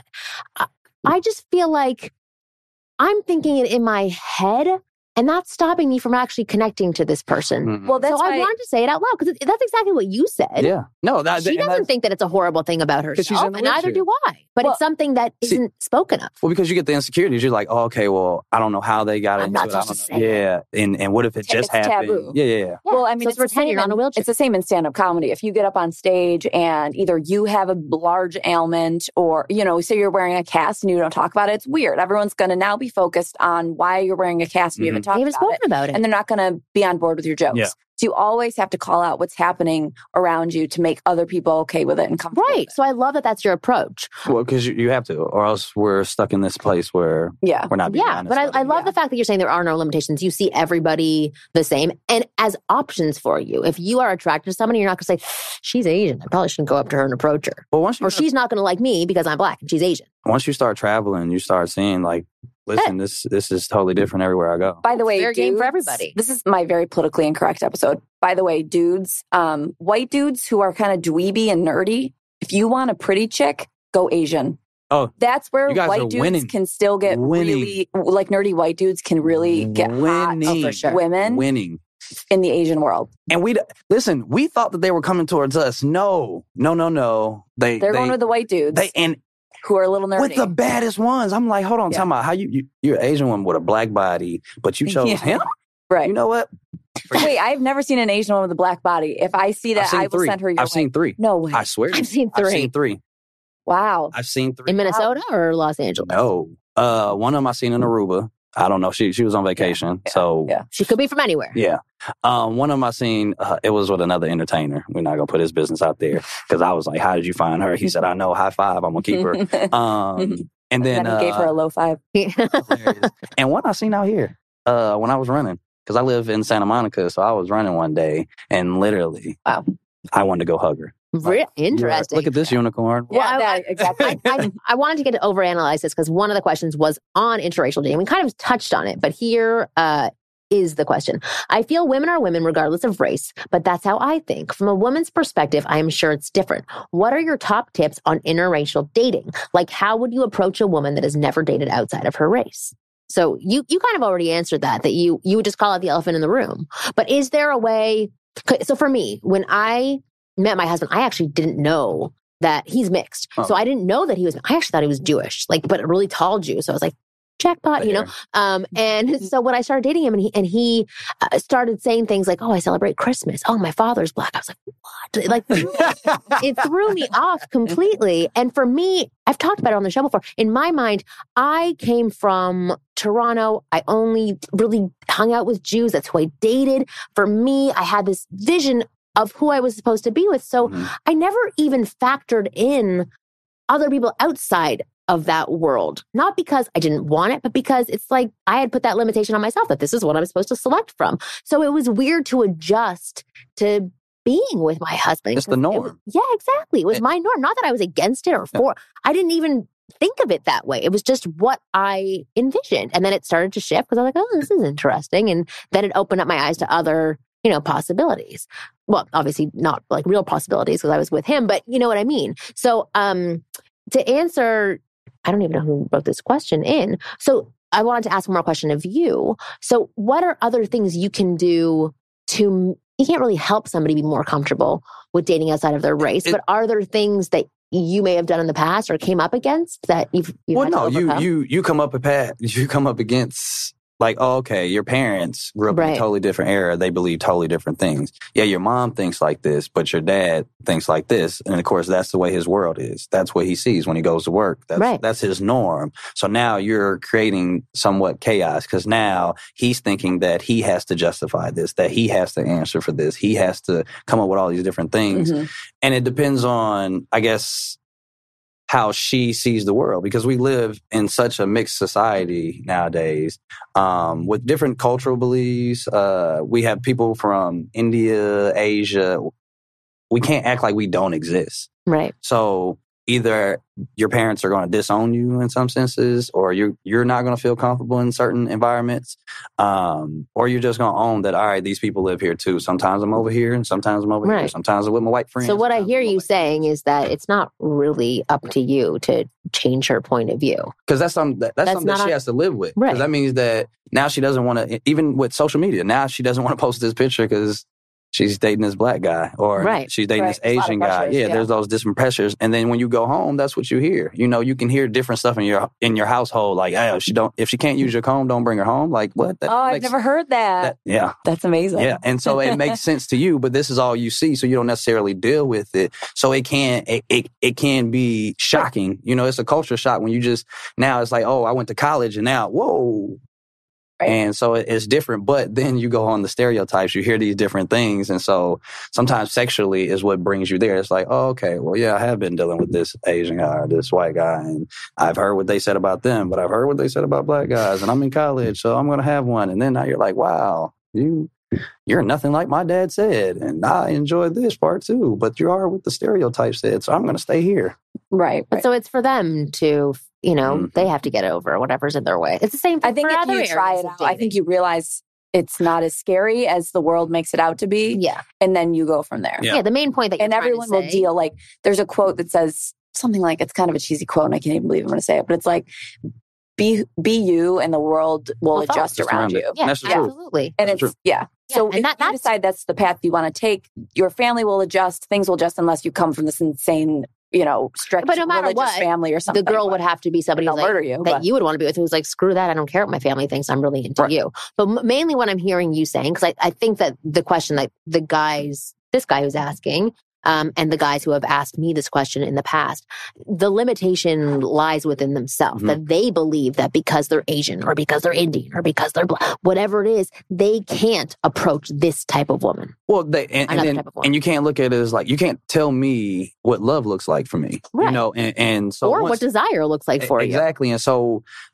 I just feel like I'm thinking it in my head, and that's stopping me from actually connecting to this person. Mm-hmm. Well, that's why I wanted to say it out loud, because that's exactly what you said. Yeah. No, she doesn't think that it's a horrible thing about herself, and neither do I. But it's something that isn't spoken of. Well, because you get the insecurities. You're like, oh, okay, well, I don't know how they got into it. I don't know. Yeah. And what if it just happened? Taboo. Yeah. Well, I mean, it's pretend you're on a wheelchair. It's the same in stand-up comedy. If you get up on stage and either you have a large ailment or, say you're wearing a cast and you don't talk about it, it's weird. Everyone's going to now be focused on why you're wearing a cast and you haven't talked about it. And they're not going to be on board with your jokes. Yeah. So you always have to call out what's happening around you to make other people okay with it and comfortable. Right. So I love that that's your approach. Well, because you have to, or else we're stuck in this place where we're not being honest. But I love the fact that you're saying there are no limitations. You see everybody the same and as options for you. If you are attracted to somebody, you're not going to say, she's Asian. I probably shouldn't go up to her and approach her. Well, she's not going to like me because I'm black and she's Asian. Once you start traveling, you start seeing listen, this is totally different everywhere I go. By the way, fair game for everybody. This is my very politically incorrect episode. By the way, dudes, white dudes who are kind of dweeby and nerdy, if you want a pretty chick, go Asian. Oh, that's where white dudes can still get really, nerdy white dudes can really get hot for sure. Women in the Asian world. And we thought that they were coming towards us. No. They're going with the white dudes. Who are a little nerdy. With the baddest ones. I'm like, hold on, talking about how you're an Asian woman with a black body, but you chose him? Right. You know what? Wait, I've never seen an Asian woman with a black body. If I see that, I will send her your way. I've seen 3. No way. I swear. I've seen 3. Wow. I've seen 3. In Minnesota or Los Angeles? No. One of them I seen in Aruba. I don't know. She was on vacation. So she could be from anywhere. Yeah. One of them I seen, it was with another entertainer. We're not going to put his business out there because I was like, how did you find her? He said, I know, high five. I'm going to keep her. And then he gave her a low 5. And one I seen out here when I was running, because I live in Santa Monica. So I was running one day and literally I wanted to go hug her. Interesting. Look at this unicorn. Yeah, exactly. I wanted to get to overanalyze this because one of the questions was on interracial dating. We kind of touched on it, but here is the question. I feel women are women regardless of race, but that's how I think. From a woman's perspective, I am sure it's different. What are your top tips on interracial dating? Like, how would you approach a woman that has never dated outside of her race? So you kind of already answered that you would just call out the elephant in the room. But is there a way? So for me, when I met my husband, I actually didn't know that he's mixed. Oh. So I didn't know that he was, I actually thought he was Jewish, but a really tall Jew. So I was like, jackpot, you know? And so when I started dating him and he started saying things like, oh, I celebrate Christmas. Oh, my father's Black. I was like, what? Like, it threw me off completely. And for me, I've talked about it on the show before. In my mind, I came from Toronto. I only really hung out with Jews. That's who I dated. For me, I had this vision of who I was supposed to be with. So I never even factored in other people outside of that world. Not because I didn't want it, but because it's like I had put that limitation on myself that this is what I'm supposed to select from. So it was weird to adjust to being with my husband. It's the norm. Yeah, exactly. It was my norm. Not that I was against it or for. I didn't even think of it that way. It was just what I envisioned. And then it started to shift because I was like, oh, this is interesting. And then it opened up my eyes to other, possibilities. Well, obviously not like real possibilities because I was with him, but you know what I mean? So to answer, I don't even know who wrote this question in. So I wanted to ask one more question of you. So what are other things you can do you can't really help somebody be more comfortable with dating outside of their race, but are there things that you may have done in the past or came up against that you've had to overcome? you come up against like, oh, okay, your parents grew up in a totally different era. They believe totally different things. Yeah, your mom thinks like this, but your dad thinks like this. And of course, that's the way his world is. That's what he sees when he goes to work. That's his norm. So now you're creating somewhat chaos because now he's thinking that he has to justify this, that he has to answer for this. He has to come up with all these different things. Mm-hmm. And it depends on, I guess, how she sees the world, because we live in such a mixed society nowadays with different cultural beliefs. We have people from India, Asia. We can't act like we don't exist. Right. So either your parents are going to disown you in some senses, or you're not going to feel comfortable in certain environments, or you're just going to own that, all right, these people live here too. Sometimes I'm over here and sometimes I'm over here. Sometimes I'm with my white friends. So what I hear you saying is that it's not really up to you to change her point of view. Because that's something that she has to live with. Because that means that now she doesn't want to, even with social media, now she doesn't want to post this picture because she's dating this Black guy, or she's dating this Asian guy. Yeah, there's those different pressures. And then when you go home, that's what you hear. You can hear different stuff in your household. Like, hey, if she can't use your comb, don't bring her home. Like, what? I've never heard that. Yeah. That's amazing. Yeah. And so it makes sense to you, but this is all you see. So you don't necessarily deal with it. So it can be shocking. It's a culture shock when now it's like, oh, I went to college and now, whoa. And so it's different, but then you go on the stereotypes, you hear these different things. And so sometimes sexually is what brings you there. It's like, oh, okay, well, yeah, I have been dealing with this Asian guy or this white guy, and I've heard what they said about them, but I've heard what they said about Black guys, and I'm in college, so I'm going to have one. And then now you're like, wow, you're nothing like my dad said, and I enjoyed this part too, but you are what the stereotype said, so I'm going to stay here. Right. But so it's for them to, they have to get over whatever's in their way. It's the same thing. I think if you try it out, I think you realize it's not as scary as the world makes it out to be. Yeah. And then you go from there. Yeah. The main point that you're everyone will deal. Like, there's a quote that says something like, it's kind of a cheesy quote, and I can't even believe I'm going to say it, but it's like, be you, and the world will adjust around you. Yeah, absolutely. And it's So if you decide that's the path you want to take, your family will adjust. Things will adjust unless you come from this insane, strict but no matter religious what, family or something. The girl would have to be somebody who's murder you, that you would want to be with, who's like, screw that, I don't care what my family thinks, I'm really into you. But mainly what I'm hearing you saying, because I think that the question that this guy who's asking, and the guys who have asked me this question in the past, the limitation lies within themselves, that they believe that because they're Asian or because they're Indian or because they're Black, whatever it is, they can't approach this type of woman. Well, and you can't look at it as like, you can't tell me what love looks like for me, right. And so or what desire looks like for you. Exactly. And so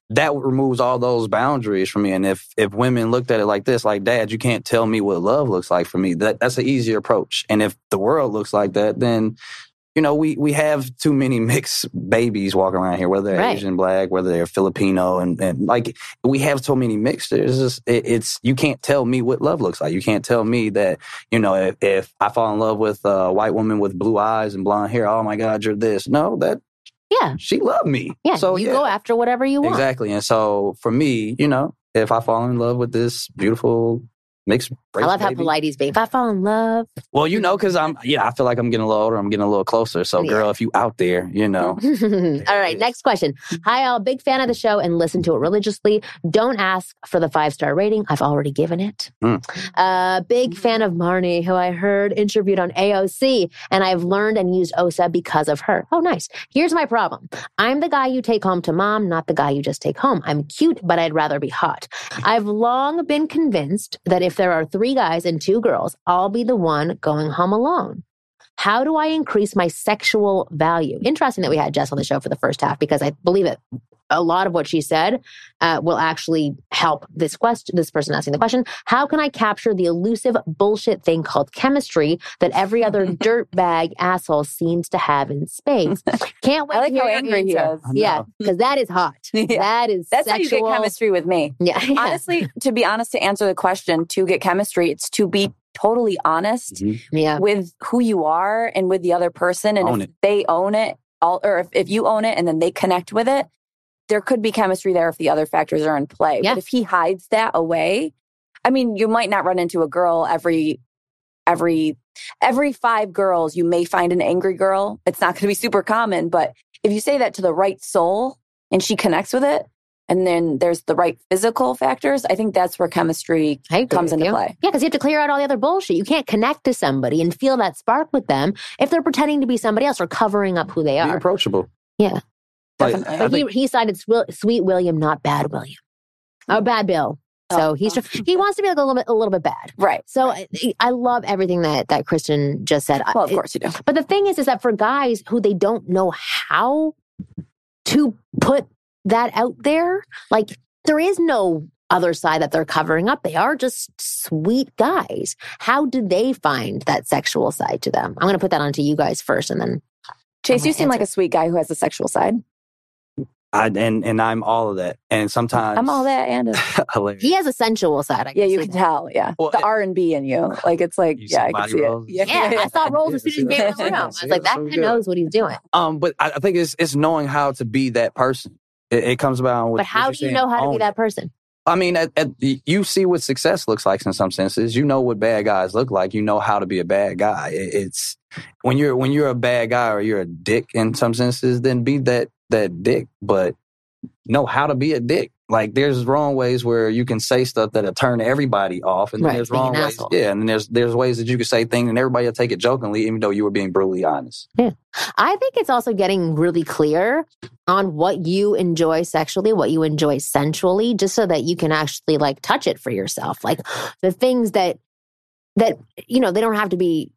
that removes all those boundaries from me. And if women looked at it like this, like, Dad, you can't tell me what love looks like for me. That's an easier approach. And if the world looks like that, then, you know, we have too many mixed babies walking around here, whether they're Asian, Black, whether they're Filipino, and like, we have so many mixtures. It's you can't tell me what love looks like. You can't tell me that, you know, if I fall in love with a white woman with blue eyes and blonde hair, oh my God, you're this. No, she loved me. Yeah, so you go after whatever you want. Exactly. And so for me, you know, if I fall in love with this beautiful mixed race, I love how polite he's being. If I fall in love. Well, you know, because I feel like I'm getting a little older. I'm getting a little closer. So, girl, if you out there, you know. All right, next question. Hi, all. Big fan of the show and listen to it religiously. Don't ask for the 5-star rating. I've already given it. Big fan of Marnie, who I heard interviewed on AOC, and I've learned and used OSA because of her. Oh, nice. Here's my problem. I'm the guy you take home to mom, not the guy you just take home. I'm cute, but I'd rather be hot. I've long been convinced that if there are 3 guys and 2 girls, I'll be the one going home alone. How do I increase my sexual value? Interesting that we had Jess on the show for the first half, because I believe that a lot of what she said will actually help this person asking the question. How can I capture the elusive bullshit thing called chemistry that every other dirtbag asshole seems to have in space? Can't wait I like to hear how your angry he answer. is. Yeah, because that is hot. That's sexual. how you get chemistry with me. Yeah. Honestly, to be honest, to answer the question, to get chemistry, it's to be totally honest with who you are and with the other person. And if they own it, or if you own it and then they connect with it, there could be chemistry there if the other factors are in play. Yeah. But if he hides that away, I mean, you might not run into a girl every 5 girls, you may find an angry girl. It's not going to be super common, but if you say that to the right soul and she connects with it, and then there's the right physical factors, I think that's where chemistry comes into play. Yeah, because you have to clear out all the other bullshit. You can't connect to somebody and feel that spark with them if they're pretending to be somebody else or covering up who they are. Be approachable. Yeah. Like, but he sided sweet William, not bad William. Oh, bad Bill. So he wants to be like a little bit bad. Right. So I love everything that Kristen just said. Well, of course you do. But the thing is that for guys who they don't know how to put that out there, like, there is no other side that they're covering up. They are just sweet guys. How do they find that sexual side to them? I'm going to put that onto you guys first, and then Chase, you seem like a sweet guy who has a sexual side. And I'm all of that, and sometimes I'm all that and hilarious. He has a sensual side. I guess. You can tell. Yeah, well, the R&B in you, like it's like I can see it. Yeah, I saw rolls as soon as he came in the room. I was like, that guy knows what he's doing. But I think it's knowing how to be that person. It comes about. But how do you know how to be that person? I mean, you see what success looks like in some senses. You know what bad guys look like. You know how to be a bad guy. It's when you're a bad guy or you're a dick in some senses, then be that dick, but know how to be a dick. Like, there's wrong ways where you can say stuff that'll turn everybody off, and then there's wrong ways. Asshole. Yeah, and then there's ways that you can say things and everybody will take it jokingly, even though you were being brutally honest. Yeah, I think it's also getting really clear on what you enjoy sexually, what you enjoy sensually, just so that you can actually like touch it for yourself. Like the things that you know, they don't have to be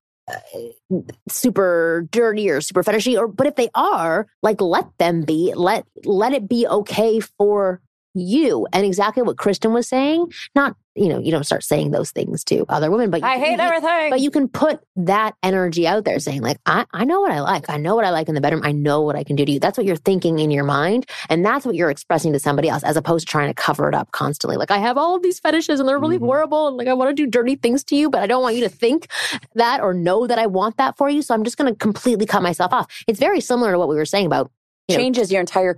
super dirty or super fetishy, but if they are, like, let them be. Let it be okay for you. And exactly what Kristen was saying, not, you know, you don't start saying those things to other women, but I hate everything. But you can put that energy out there saying, like, I know what I like. I know what I like in the bedroom. I know what I can do to you. That's what you're thinking in your mind. And that's what you're expressing to somebody else, as opposed to trying to cover it up constantly. Like, I have all of these fetishes and they're really horrible. And like, I want to do dirty things to you, but I don't want you to think that or know that I want that for you. So I'm just going to completely cut myself off. It's very similar to what we were saying about, changes your entire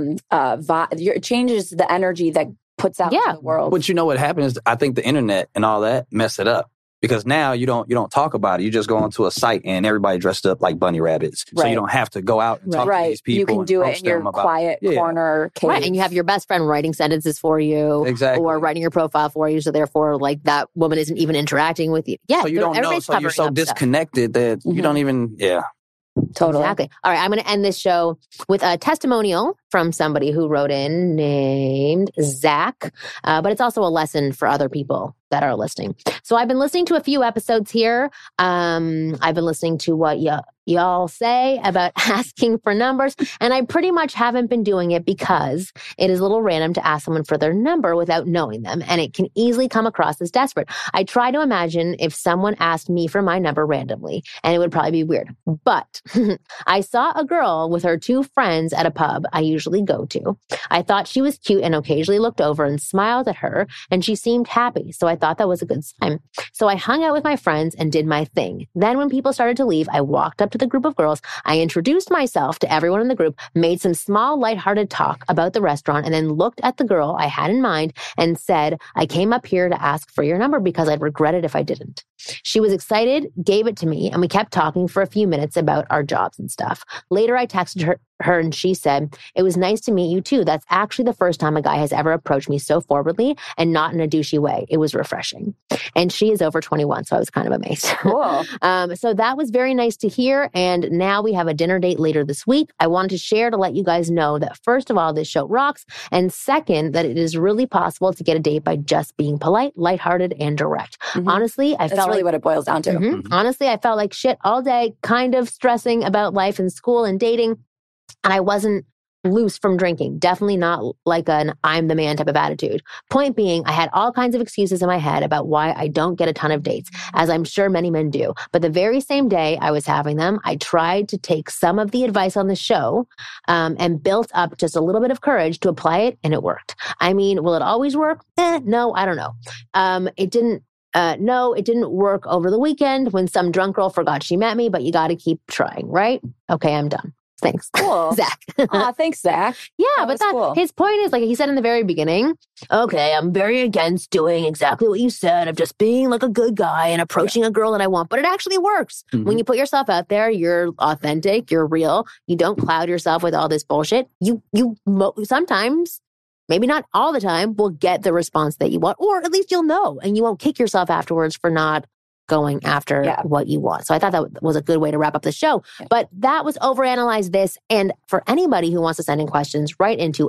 vibe. Changes the energy that puts out into the world. But you know what happens? I think the internet and all that mess it up, because now you don't talk about it. You just go onto a site and everybody dressed up like bunny rabbits, so you don't have to go out and talk to these people. You can do it in your quiet corner cave. Right, and you have your best friend writing sentences for you, or writing your profile for you. So therefore, like, that woman isn't even interacting with you. Yeah, so you don't know. So you're so disconnected that you don't even. Yeah. Totally. Exactly. All right. I'm going to end this show with a testimonial from somebody who wrote in named Zach, but it's also a lesson for other people that are listening. So I've been listening to a few episodes here. I've been listening to what y'all say about asking for numbers, and I pretty much haven't been doing it because it is a little random to ask someone for their number without knowing them, and it can easily come across as desperate. I try to imagine if someone asked me for my number randomly, and it would probably be weird. But I saw a girl with her 2 friends at a pub I usually go to. I thought she was cute and occasionally looked over and smiled at her, and she seemed happy, so I thought that was a good sign. So I hung out with my friends and did my thing. Then when people started to leave, I walked up to the group of girls. I introduced myself to everyone in the group, made some small lighthearted talk about the restaurant, and then looked at the girl I had in mind and said, I came up here to ask for your number because I'd regret it if I didn't. She was excited, gave it to me, and we kept talking for a few minutes about our jobs and stuff. Later, I texted her and she said, it was nice to meet you too. That's actually the first time a guy has ever approached me so forwardly and not in a douchey way. It was refreshing. And she is over 21, so I was kind of amazed. Cool. So that was very nice to hear. And now we have a dinner date later this week. I wanted to share to let you guys know that first of all, this show rocks. And second, that it is really possible to get a date by just being polite, lighthearted, and direct. Mm-hmm. Honestly, I felt really what it boils down to. Mm-hmm. Mm-hmm. Honestly, I felt like shit all day, kind of stressing about life and school and dating. And I wasn't loose from drinking. Definitely not like an I'm the man type of attitude. Point being, I had all kinds of excuses in my head about why I don't get a ton of dates, as I'm sure many men do. But the very same day I was having them, I tried to take some of the advice on the show and built up just a little bit of courage to apply it, and it worked. I mean, will it always work? No, I don't know. It didn't work over the weekend when some drunk girl forgot she met me, but you got to keep trying, right? Okay, I'm done. Thanks. Cool. Zach. Thanks, Zach. Yeah, but cool. His point is, like he said in the very beginning, okay, I'm very against doing exactly what you said of just being like a good guy and approaching a girl that I want, but it actually works. Mm-hmm. When you put yourself out there, you're authentic, you're real, you don't cloud yourself with all this bullshit. You sometimes, maybe not all the time, will get the response that you want, or at least you'll know, and you won't kick yourself afterwards for not going after what you want. So I thought that was a good way to wrap up the show. Yeah. But that was Overanalyze This. And for anybody who wants to send in questions, write into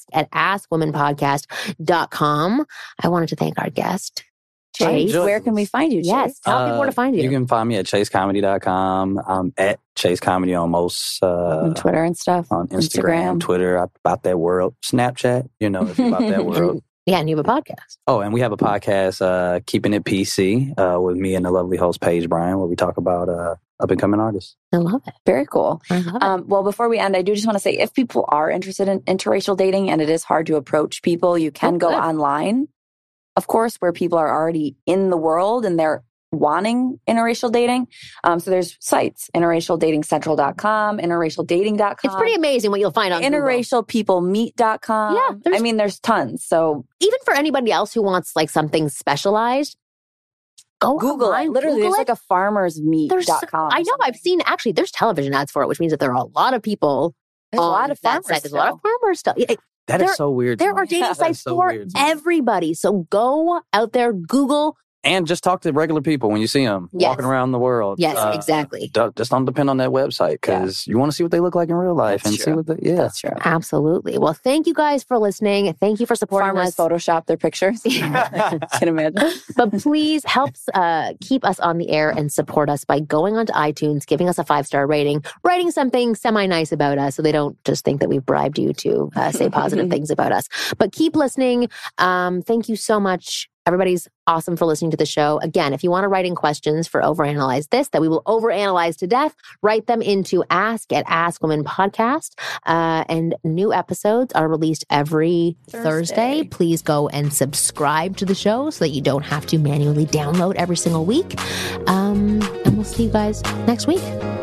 ask@askwomenpodcast.com. I wanted to thank our guest, Chase. Where can we find you, Chase? Yes, tell people where to find you. You can find me at chasecomedy.com. I'm at Chase Comedy on most... on Twitter and stuff. On Instagram. Twitter, about that world. Snapchat, if you're about that world. Yeah, and you have a podcast. Oh, and we have a podcast, Keeping It PC, with me and the lovely host, Paige Bryan, where we talk about up-and-coming artists. I love it. Very cool. I love it. Well, before we end, I do just want to say, if people are interested in interracial dating and it is hard to approach people, you can go online, of course, where people are already in the world and they're wanting interracial dating. So there's sites, interracialdatingcentral.com, interracialdating.com. It's pretty amazing what you'll find on interracialpeoplemeet.com. Yeah. There's tons. So even for anybody else who wants like something specialized, go Google online. It. Literally, there's like a farmersmeet.com. I know. I've seen, actually, there's television ads for it, which means that there are a lot of people. There's a lot of farmers. There's a lot of farmers stuff. That is so weird. There are dating sites for everybody. So go out there, Google. And just talk to regular people when you see them walking around the world. Yes, exactly. Just don't depend on that website because you want to see what they see what they... Yeah, that's true. Absolutely. Well, thank you guys for listening. Thank you for supporting us. Photoshop their pictures. I can imagine. But please help keep us on the air and support us by going onto iTunes, giving us a 5-star rating, writing something semi-nice about us so they don't just think that we've bribed you to say positive things about us. But keep listening. Thank you so much. Everybody's awesome for listening to the show. Again, if you want to write in questions for Overanalyze This, that we will overanalyze to death, write them into ask@askwomenpodcast. And new episodes are released every Thursday. Please go and subscribe to the show so that you don't have to manually download every single week. And we'll see you guys next week.